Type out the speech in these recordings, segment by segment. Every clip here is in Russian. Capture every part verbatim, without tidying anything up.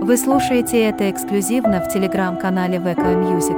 Вы слушаете это эксклюзивно в телеграм-канале вэ ка Music.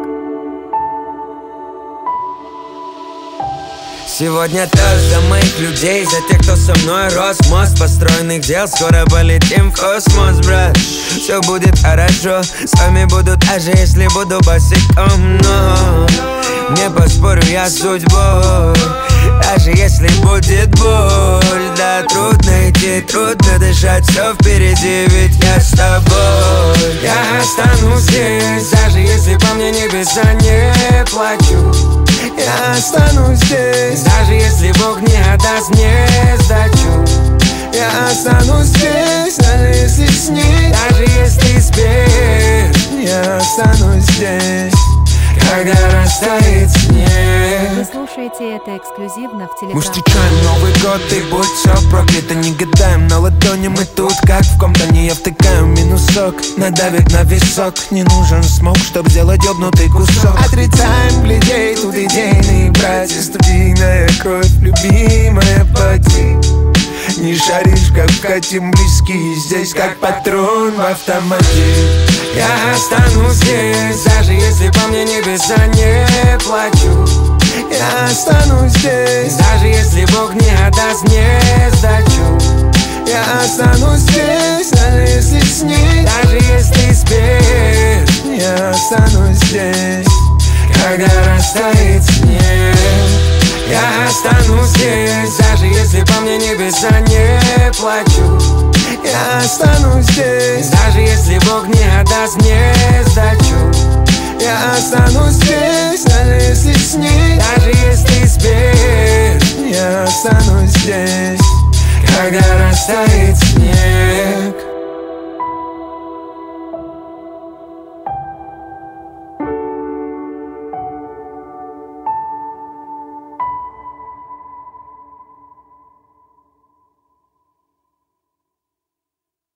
Сегодня тост за моих людей, за тех, кто со мной рос. Мост построенных дел, скоро полетим в космос, брат. Все будет хорошо, с вами буду даже если буду босиком. Но не поспорю я с судьбой, даже если будет боль. Да, трудно идти, трудно дышать, все впереди, ведь я с тобой. Я останусь здесь, даже если по мне небеса не плачут. Я останусь здесь, даже если Бог не отдаст мне сдачу. Я останусь здесь, даже если снег, даже если спишь. Я останусь здесь, когда растает снег. Вы слушаете это эксклюзивно в телеграм. Мы встречаем Новый год, и будь все проклято. Не гадаем на ладони, мы тут как в компании. Я втыкаю минусок, надавит на висок. Не нужен смог, чтоб сделать ёбнутый кусок. Отрицаем людей, тут идейные братья. Студийная кровь, любимая поди. Не шаришь, как вкатим близкие. Здесь как патрон в автомате. Я останусь здесь, даже если по мне небеса не плачут. Я останусь здесь, даже если Бог не отдаст мне сдачу. Я останусь здесь, даже если снег, даже если спишь. Я останусь здесь, когда растает снег. Я останусь здесь, даже если по мне небеса не плачут. Я останусь здесь, даже если Бог не отдаст мне сдачу. Я останусь здесь, даже если снег, даже если спишь. Я останусь здесь, когда растает